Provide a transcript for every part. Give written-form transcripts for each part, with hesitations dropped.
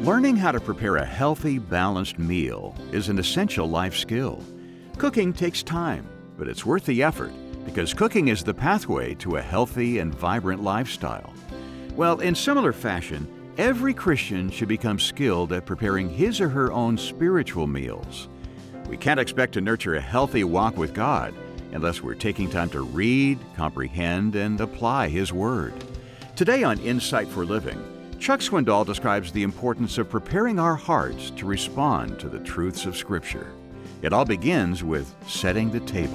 Learning how to prepare a healthy, balanced meal is an essential life skill. Cooking takes time, but it's worth the effort because cooking is the pathway to a healthy and vibrant lifestyle. Well, in similar fashion, every Christian should become skilled at preparing his or her own spiritual meals. We can't expect to nurture a healthy walk with God unless we're taking time to read, comprehend, and apply His Word. Today on Insight for Living, Chuck Swindoll describes the importance of preparing our hearts to respond to the truths of Scripture. It all begins with setting the table.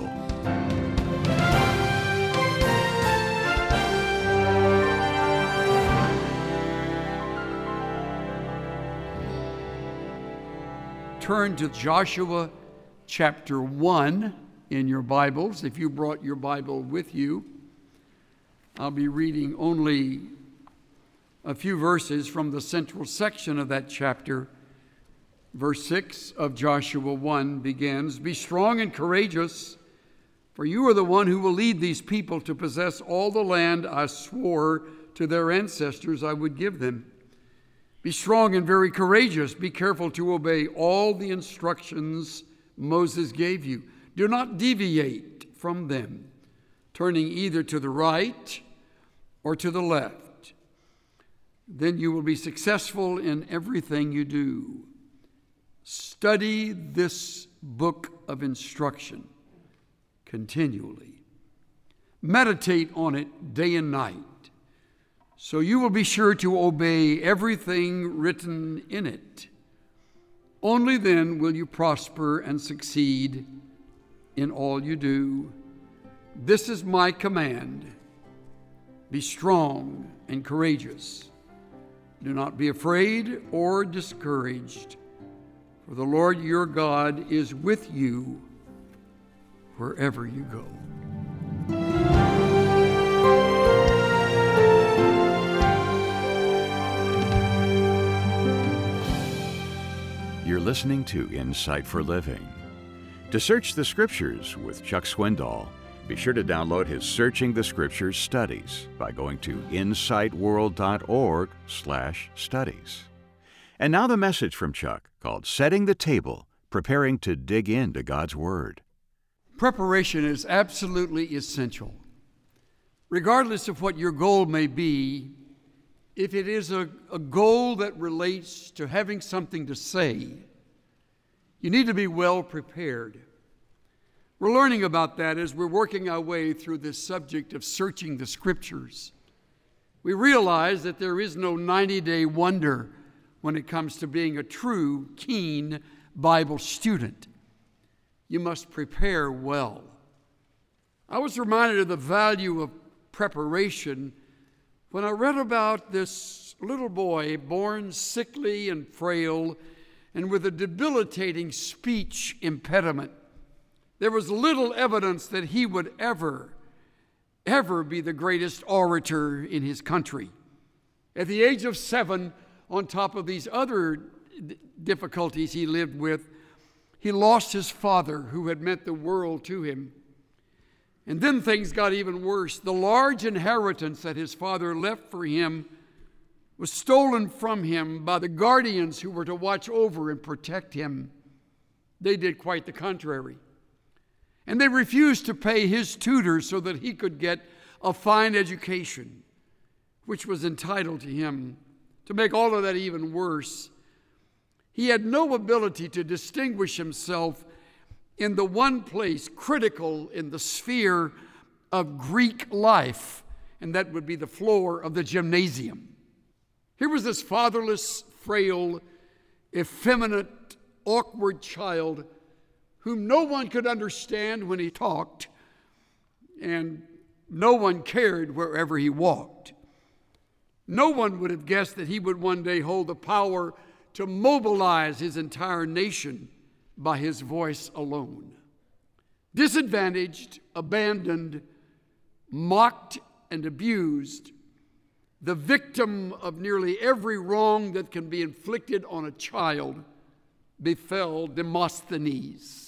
Turn to Joshua chapter 1 in your Bibles. If you brought your Bible with you, I'll be reading only a few verses from the central section of that chapter. Verse 6 of Joshua 1 begins, "Be strong and courageous, for you are the one who will lead these people to possess all the land I swore to their ancestors I would give them. Be strong and very courageous. Be careful to obey all the instructions Moses gave you. Do not deviate from them, turning either to the right or to the left. Then you will be successful in everything you do. Study this book of instruction continually. Meditate on it day and night, so you will be sure to obey everything written in it. Only then will you prosper and succeed in all you do. This is my command. Be strong and courageous. Do not be afraid or discouraged, for the Lord your God is with you wherever you go." You're listening to Insight for Living. To search the Scriptures with Chuck Swindoll, be sure to download his Searching the Scriptures studies by going to insightworld.org/studies. And now the message from Chuck called Setting the Table, Preparing to Dig into God's Word. Preparation is absolutely essential. Regardless of what your goal may be, if it is a goal that relates to having something to say, you need to be well prepared. We're learning about that as we're working our way through this subject of searching the Scriptures. We realize that there is no 90-day wonder when it comes to being a true, keen Bible student. You must prepare well. I was reminded of the value of preparation when I read about this little boy born sickly and frail and with a debilitating speech impediment. There was little evidence that he would ever be the greatest orator in his country. At the age of 7, on top of these other difficulties he lived with, he lost his father, who had meant the world to him. And then things got even worse. The large inheritance that his father left for him was stolen from him by the guardians who were to watch over and protect him. They did quite the contrary. And they refused to pay his tutor so that he could get a fine education, which was entitled to him. To make all of that even worse, he had no ability to distinguish himself in the one place critical in the sphere of Greek life, and that would be the floor of the gymnasium. Here was this fatherless, frail, effeminate, awkward child whom no one could understand when he talked, and no one cared wherever he walked. No one would have guessed that he would one day hold the power to mobilize his entire nation by his voice alone. Disadvantaged, abandoned, mocked, and abused, the victim of nearly every wrong that can be inflicted on a child, befell Demosthenes.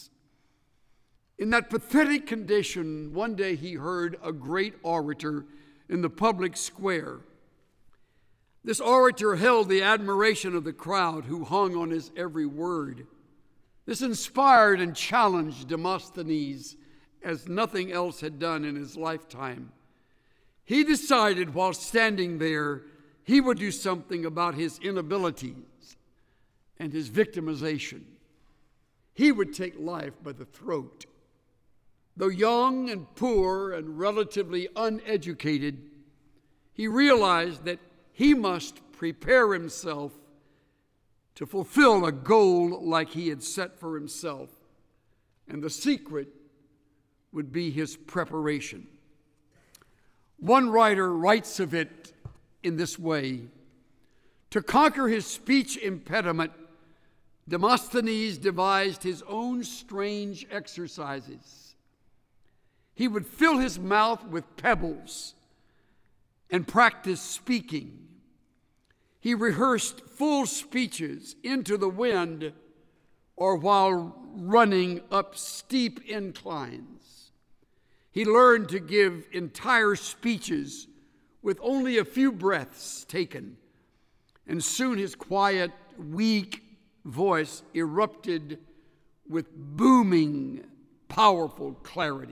In that pathetic condition, one day he heard a great orator in the public square. This orator held the admiration of the crowd who hung on his every word. This inspired and challenged Demosthenes as nothing else had done in his lifetime. He decided while standing there he would do something about his inabilities and his victimization. He would take life by the throat. Though young and poor and relatively uneducated, he realized that he must prepare himself to fulfill a goal like he had set for himself, and the secret would be his preparation. One writer writes of it in this way: to conquer his speech impediment, Demosthenes devised his own strange exercises. He would fill his mouth with pebbles and practice speaking. He rehearsed full speeches into the wind or while running up steep inclines. He learned to give entire speeches with only a few breaths taken, and soon his quiet, weak voice erupted with booming, powerful clarity.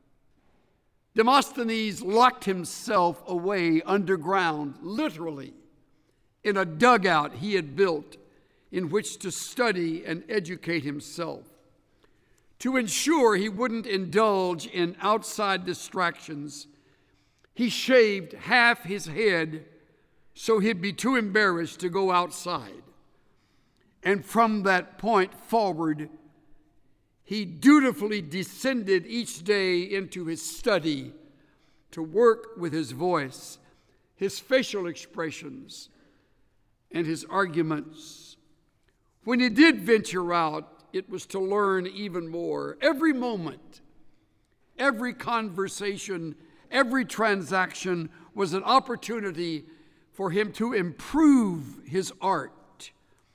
Demosthenes locked himself away underground, literally, in a dugout he had built in which to study and educate himself. To ensure he wouldn't indulge in outside distractions, he shaved half his head so he'd be too embarrassed to go outside. And from that point forward, he dutifully descended each day into his study to work with his voice, his facial expressions, and his arguments. When he did venture out, it was to learn even more. Every moment, every conversation, every transaction was an opportunity for him to improve his art.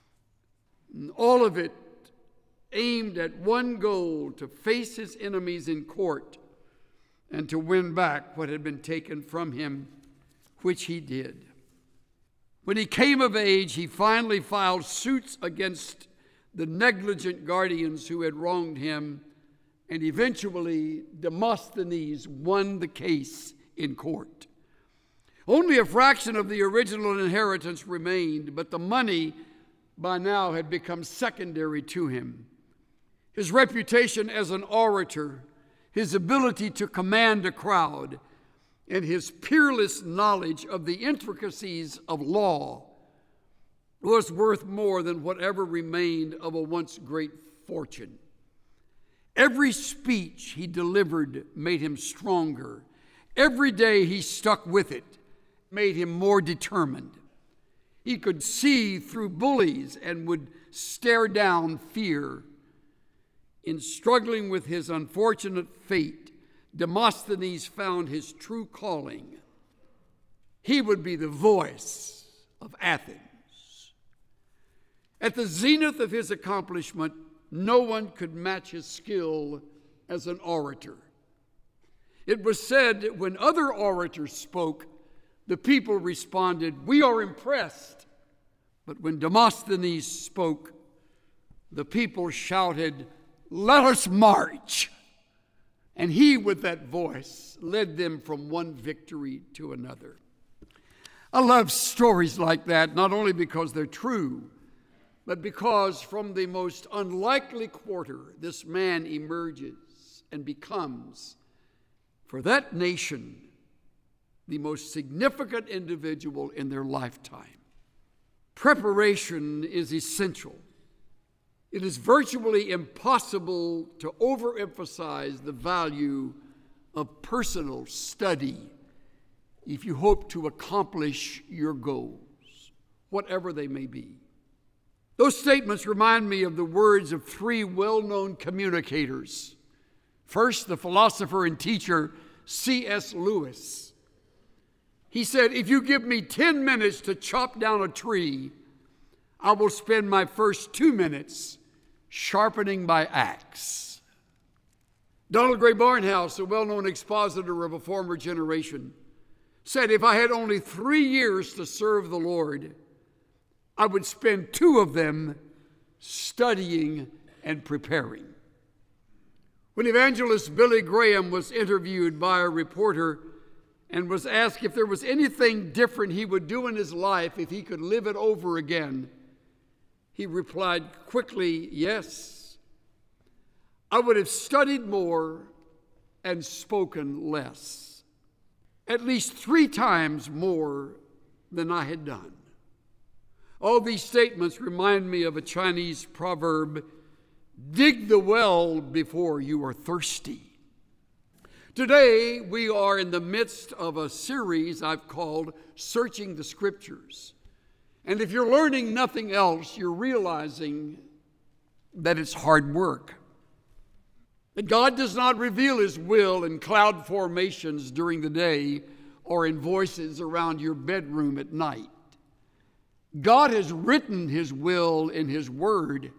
And all of it aimed at one goal: to face his enemies in court and to win back what had been taken from him, which he did. When he came of age, he finally filed suits against the negligent guardians who had wronged him, and eventually Demosthenes won the case in court. Only a fraction of the original inheritance remained, but the money by now had become secondary to him. His reputation as an orator, his ability to command a crowd, and his peerless knowledge of the intricacies of law was worth more than whatever remained of a once great fortune. Every speech he delivered made him stronger. Every day he stuck with it made him more determined. He could see through bullies and would stare down fear. In struggling with his unfortunate fate, Demosthenes found his true calling. He would be the voice of Athens. At the zenith of his accomplishment, no one could match his skill as an orator. It was said when other orators spoke, the people responded, "We are impressed." But when Demosthenes spoke, the people shouted, "Let us march." And he, with that voice, led them from one victory to another. I love stories like that, not only because they're true, but because from the most unlikely quarter, this man emerges and becomes, for that nation, the most significant individual in their lifetime. Preparation is essential. It is virtually impossible to overemphasize the value of personal study if you hope to accomplish your goals, whatever they may be. Those statements remind me of the words of three well-known communicators. First, the philosopher and teacher C.S. Lewis. He said, "If you give me 10 minutes to chop down a tree, I will spend my first 2 minutes sharpening my axe." Donald Gray Barnhouse, a well-known expositor of a former generation, said if I had only 3 years to serve the Lord, I would spend 2 of them studying and preparing. When evangelist Billy Graham was interviewed by a reporter and was asked if there was anything different he would do in his life if he could live it over again, he replied quickly, yes, I would have studied more and spoken less, at least 3 times more than I had done. All these statements remind me of a Chinese proverb, dig the well before you are thirsty. Today, we are in the midst of a series I've called Searching the Scriptures. And if you're learning nothing else, you're realizing that it's hard work. That God does not reveal His will in cloud formations during the day or in voices around your bedroom at night. God has written His will in His Word.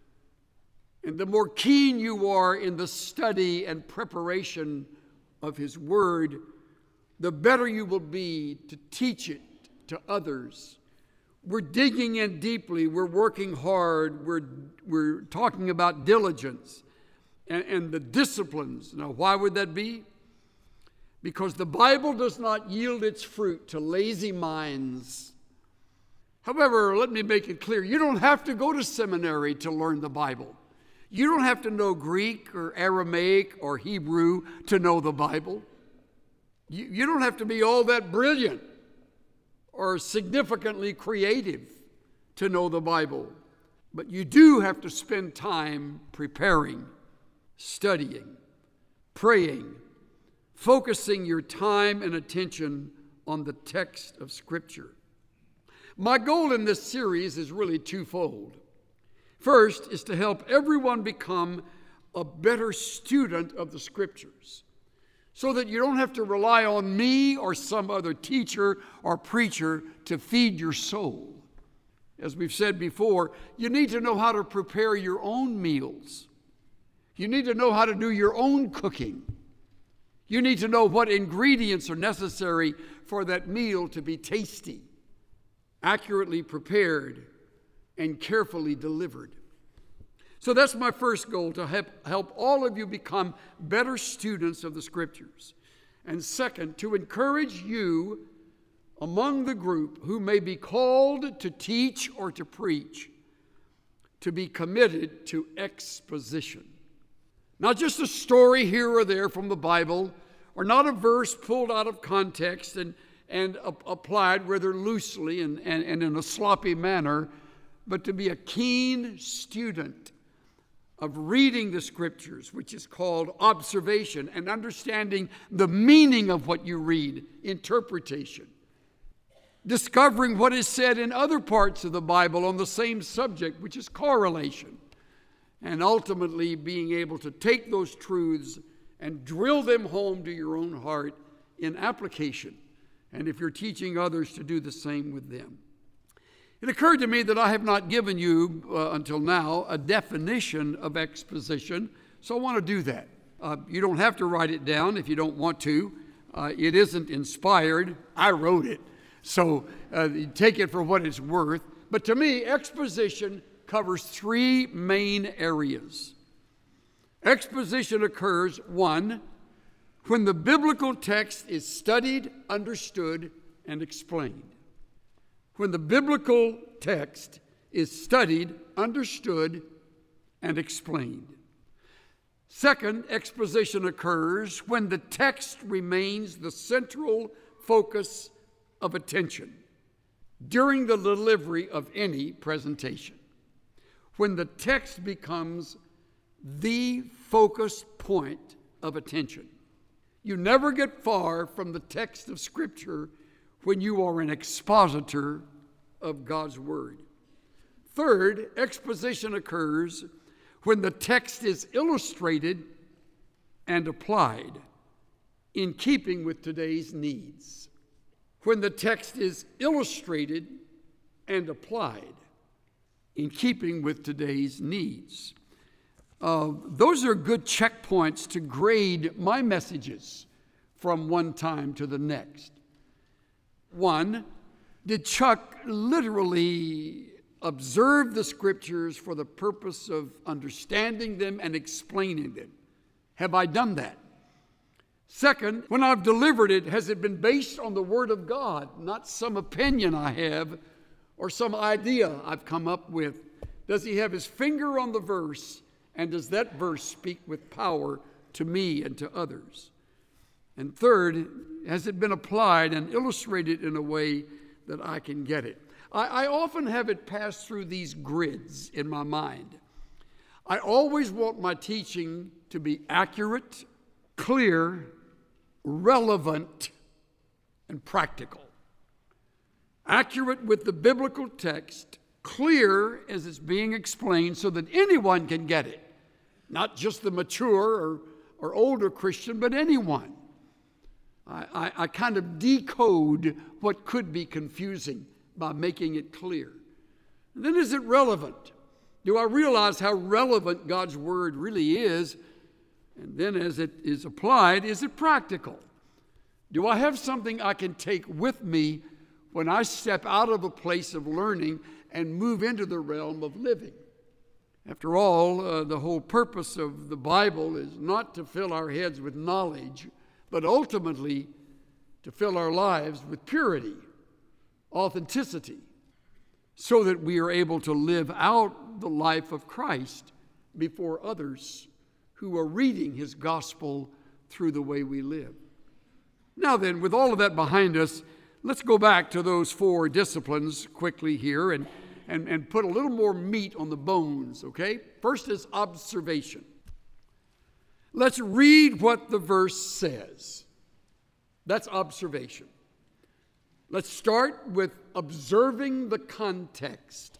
And the more keen you are in the study and preparation of His Word, the better you will be to teach it to others. We're digging in deeply. We're working hard. We're talking about diligence and the disciplines. Now, why would that be? Because the Bible does not yield its fruit to lazy minds. However, let me make it clear, you don't have to go to seminary to learn the Bible. You don't have to know Greek or Aramaic or Hebrew to know the Bible. You don't have to be all that brilliant or significantly creative to know the Bible. But you do have to spend time preparing, studying, praying, focusing your time and attention on the text of Scripture. My goal in this series is really twofold. First is to help everyone become a better student of the Scriptures, so that you don't have to rely on me or some other teacher or preacher to feed your soul. As we've said before, you need to know how to prepare your own meals. You need to know how to do your own cooking. You need to know what ingredients are necessary for that meal to be tasty, accurately prepared, and carefully delivered. So that's my first goal, to help all of you become better students of the Scriptures. And second, to encourage you among the group who may be called to teach or to preach, to be committed to exposition. Not just a story here or there from the Bible, or not a verse pulled out of context and applied rather loosely and in a sloppy manner, but to be a keen student of reading the Scriptures, which is called observation, and understanding the meaning of what you read, interpretation. Discovering what is said in other parts of the Bible on the same subject, which is correlation. And ultimately being able to take those truths and drill them home to your own heart in application. And if you're teaching others, to do the same with them. It occurred to me that I have not given you, until now, a definition of exposition, so I want to do that. You don't have to write it down if you don't want to. It isn't inspired. I wrote it, so take it for what it's worth. But to me, exposition covers 3 main areas. Exposition occurs, 1, when the biblical text is studied, understood, and explained. When the biblical text is studied, understood, and explained. Second, exposition occurs when the text remains the central focus of attention during the delivery of any presentation. When the text becomes the focus point of attention. You never get far from the text of Scripture when you are an expositor of God's Word. Third, exposition occurs when the text is illustrated and applied in keeping with today's needs. When the text is illustrated and applied in keeping with today's needs. Those are good checkpoints to grade my messages from one time to the next. One, did Chuck literally observe the scriptures for the purpose of understanding them and explaining them? Have I done that? Second, when I've delivered it, has it been based on the Word of God, not some opinion I have or some idea I've come up with? Does he have his finger on the verse, and does that verse speak with power to me and to others? And third, has it been applied and illustrated in a way that I can get it? I often have it pass through these grids in my mind. I always want my teaching to be accurate, clear, relevant, and practical. Accurate with the biblical text, clear as it's being explained so that anyone can get it. Not just the mature or older Christian, but anyone. I kind of decode what could be confusing by making it clear. And then is it relevant? Do I realize how relevant God's Word really is? And then as it is applied, is it practical? Do I have something I can take with me when I step out of a place of learning and move into the realm of living? After all, the whole purpose of the Bible is not to fill our heads with knowledge, but ultimately to fill our lives with purity, authenticity, so that we are able to live out the life of Christ before others who are reading his gospel through the way we live. Now then, with all of that behind us, let's go back to those 4 disciplines quickly here and put a little more meat on the bones, okay? First is observation. Let's read what the verse says. That's observation. Let's start with observing the context.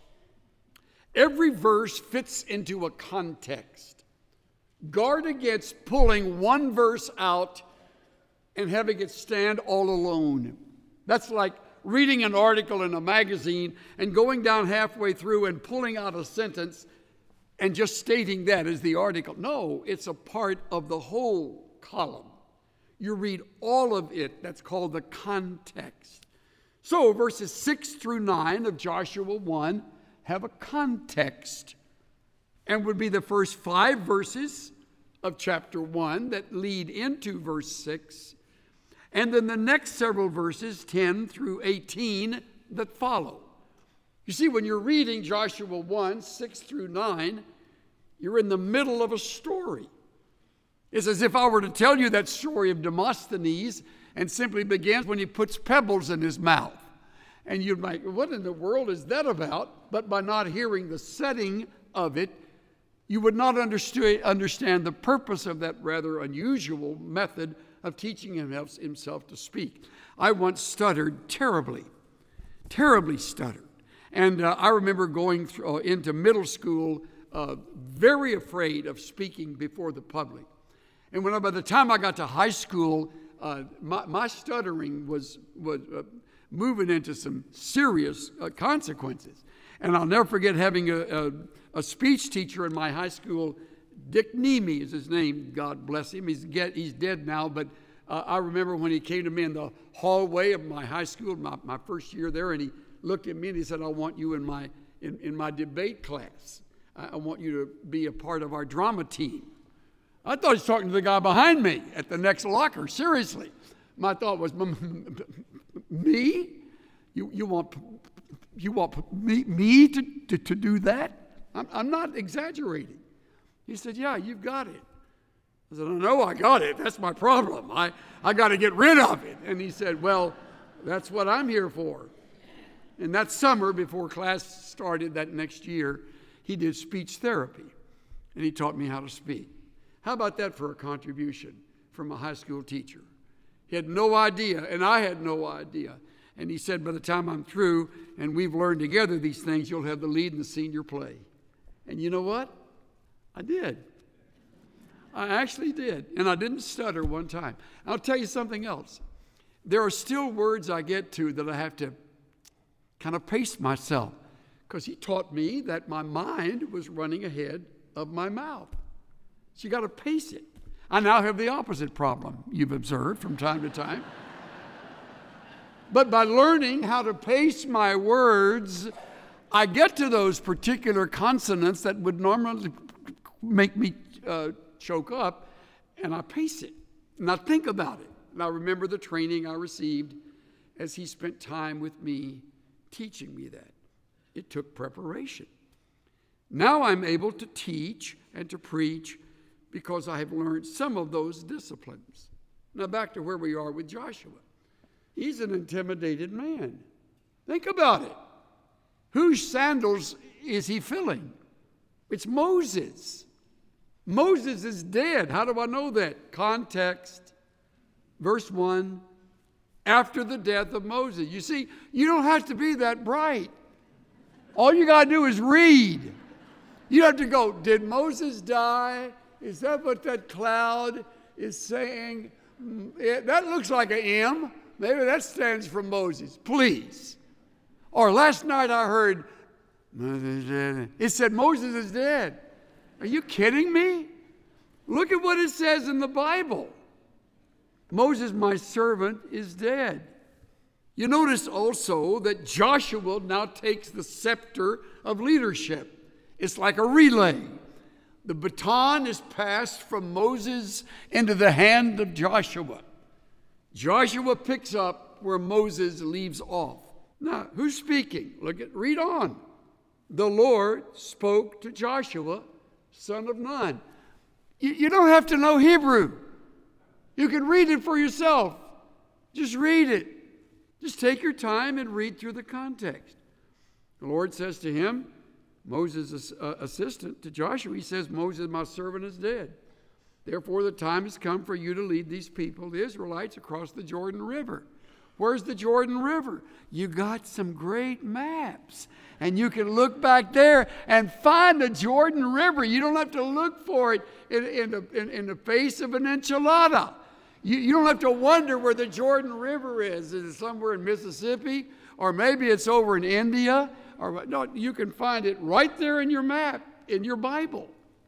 Every verse fits into a context. Guard against pulling one verse out and having it stand all alone. That's like reading an article in a magazine and going down halfway through and pulling out a sentence and just stating that as the article. No, it's a part of the whole column. You read all of it. That's called the context. So verses 6 through 9 of Joshua 1 have a context and would be the first 5 verses of chapter 1 that lead into verse 6, and then the next several verses, 10 through 18, that follow. You see, when you're reading Joshua 1, 6 through 9, you're in the middle of a story. It's as if I were to tell you that story of Demosthenes and simply begins when he puts pebbles in his mouth. And you'd be like, what in the world is that about? But by not hearing the setting of it, you would not understand the purpose of that rather unusual method of teaching himself to speak. I once stuttered terribly stuttered. And I remember going into middle school very afraid of speaking before the public. And by the time I got to high school, my stuttering was moving into some serious consequences. And I'll never forget having a speech teacher in my high school. Dick Nemi is his name, God bless him. He's dead now, but I remember when he came to me in the hallway of my high school, my first year there, and he looked at me and he said, I want you in my debate class. I want you to be a part of our drama team. I thought he was talking to the guy behind me at the next locker, seriously. My thought was, me? You want me to do that? I'm not exaggerating. He said, yeah, you've got it. I said, no, I got it. That's my problem. I got to get rid of it. And he said, well, that's what I'm here for. And that summer, before class started that next year, he did speech therapy. And he taught me how to speak. How about that for a contribution from a high school teacher? He had no idea, and I had no idea. And he said, by the time I'm through and we've learned together these things, you'll have the lead in the senior play. And you know what? I did. I actually did. And I didn't stutter one time. I'll tell you something else. There are still words I get to that I have to kind of pace myself, because he taught me that my mind was running ahead of my mouth. So you got to pace it. I now have the opposite problem, you've observed from time to time. But by learning how to pace my words, I get to those particular consonants that would normally make me choke up, and I pace it. And I think about it. And I remember the training I received as he spent time with me teaching me that. It took preparation. Now I'm able to teach and to preach because I have learned some of those disciplines. Now back to where we are with Joshua. He's an intimidated man. Think about it. Whose sandals is he filling? It's Moses. Moses is dead. How do I know that? Context. Verse 1, after the death of Moses. You see, you don't have to be that bright. All you got to do is read. You have to go, did Moses die? Is that what that cloud is saying? That looks like an M. Maybe that stands for Moses. Please. Or last night I heard, it said Moses is dead. Are you kidding me? Look at what it says in the Bible. Moses, my servant, is dead. You notice also that Joshua now takes the scepter of leadership. It's like a relay. The baton is passed from Moses into the hand of Joshua. Joshua picks up where Moses leaves off. Now, who's speaking? Read on. The Lord spoke to Joshua, son of Nun. You don't have to know Hebrew. You can read it for yourself. Just read it. Just take your time and read through the context. The Lord says to him, Moses' assistant to Joshua, he says, Moses, my servant, is dead. Therefore, the time has come for you to lead these people, the Israelites, across the Jordan River. Where's the Jordan River? You got some great maps. And you can look back there and find the Jordan River. You don't have to look for it in the face of an enchilada. You don't have to wonder where the Jordan River is. Is it somewhere in Mississippi? Or maybe it's over in India? No, you can find it right there in your map, in your Bible.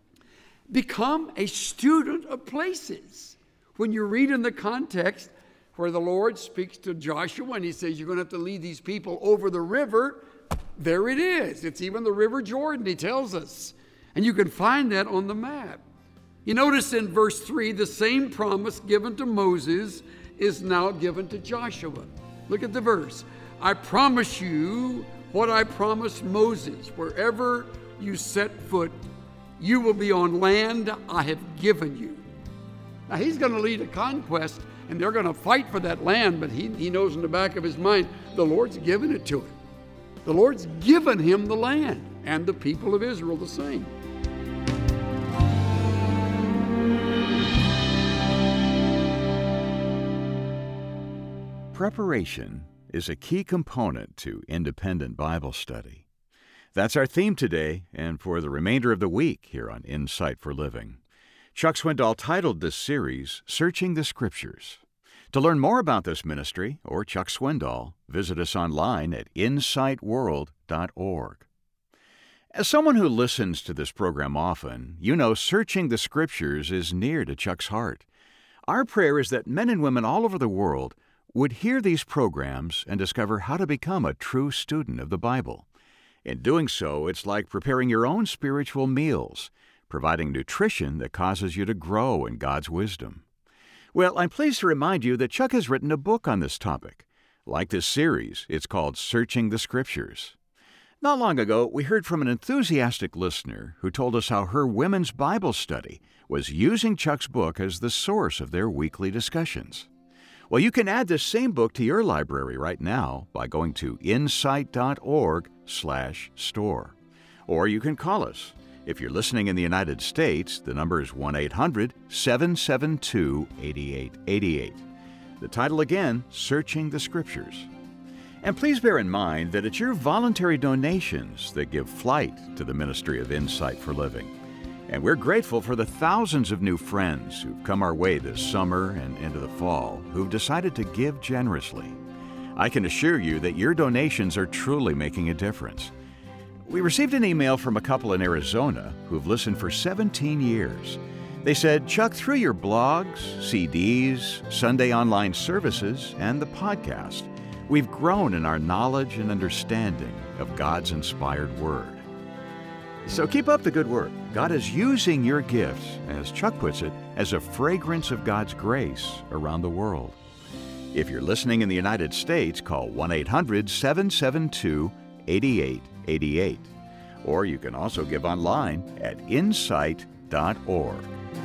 Become a student of places. When you read in the context where the Lord speaks to Joshua and he says, you're going to have to lead these people over the river, there it is. It's even the River Jordan, he tells us. And you can find that on the map. You notice in verse 3, the same promise given to Moses is now given to Joshua. Look at the verse. I promise you what I promised Moses. Wherever you set foot, you will be on land I have given you. Now he's going to lead a conquest, and they're going to fight for that land, but he knows in the back of his mind, the Lord's given it to him. The Lord's given him the land, and the people of Israel the same. Preparation is a key component to independent Bible study. That's our theme today and for the remainder of the week here on Insight for Living. Chuck Swindoll titled this series, Searching the Scriptures. To learn more about this ministry or Chuck Swindoll, visit us online at insightworld.org. As someone who listens to this program often, you know Searching the Scriptures is near to Chuck's heart. Our prayer is that men and women all over the world would hear these programs and discover how to become a true student of the Bible. In doing so, it's like preparing your own spiritual meals, providing nutrition that causes you to grow in God's wisdom. Well, I'm pleased to remind you that Chuck has written a book on this topic. Like this series, it's called Searching the Scriptures. Not long ago, we heard from an enthusiastic listener who told us how her women's Bible study was using Chuck's book as the source of their weekly discussions. Well, you can add this same book to your library right now by going to insight.org/store. Or you can call us. If you're listening in the United States, the number is 1-800-772-8888. The title again, Searching the Scriptures. And please bear in mind that it's your voluntary donations that give flight to the ministry of Insight for Living. And we're grateful for the thousands of new friends who've come our way this summer and into the fall who've decided to give generously. I can assure you that your donations are truly making a difference. We received an email from a couple in Arizona who've listened for 17 years. They said, Chuck, through your blogs, CDs, Sunday online services, and the podcast, we've grown in our knowledge and understanding of God's inspired Word. So keep up the good work. God is using your gifts, as Chuck puts it, as a fragrance of God's grace around the world. If you're listening in the United States, call 1-800-772-8888. Or you can also give online at insight.org.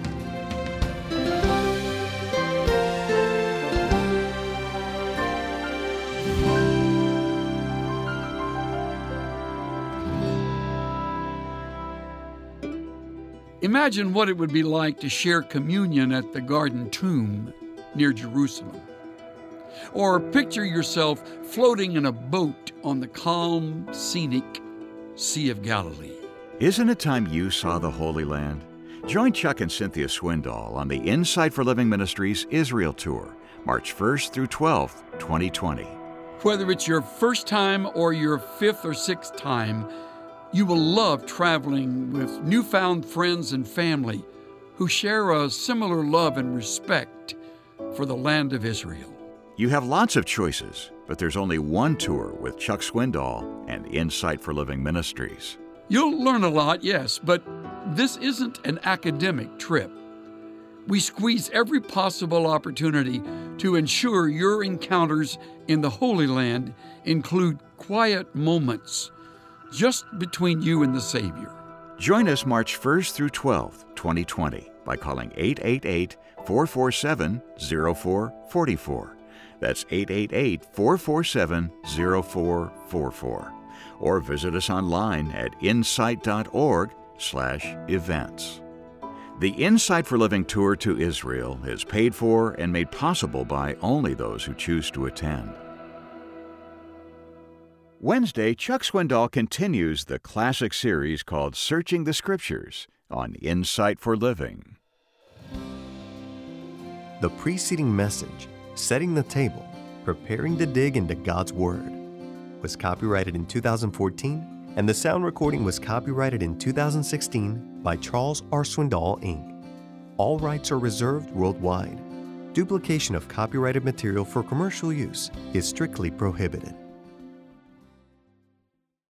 Imagine what it would be like to share communion at the Garden Tomb near Jerusalem. Or picture yourself floating in a boat on the calm, scenic Sea of Galilee. Isn't it time you saw the Holy Land? Join Chuck and Cynthia Swindoll on the Insight for Living Ministries Israel Tour, March 1st through 12th, 2020. Whether it's your first time or your fifth or sixth time, you will love traveling with newfound friends and family who share a similar love and respect for the land of Israel. You have lots of choices, but there's only one tour with Chuck Swindoll and Insight for Living Ministries. You'll learn a lot, yes, but this isn't an academic trip. We squeeze every possible opportunity to ensure your encounters in the Holy Land include quiet moments just between you and the Savior. Join us March 1st through 12th, 2020 by calling 888-447-0444. That's 888-447-0444. Or visit us online at insight.org/events. The Insight for Living Tour to Israel is paid for and made possible by only those who choose to attend. Wednesday, Chuck Swindoll continues the classic series called Searching the Scriptures on Insight for Living. The preceding message, Setting the Table, Preparing to Dig into God's Word, was copyrighted in 2014, and the sound recording was copyrighted in 2016 by Charles R. Swindoll, Inc. All rights are reserved worldwide. Duplication of copyrighted material for commercial use is strictly prohibited.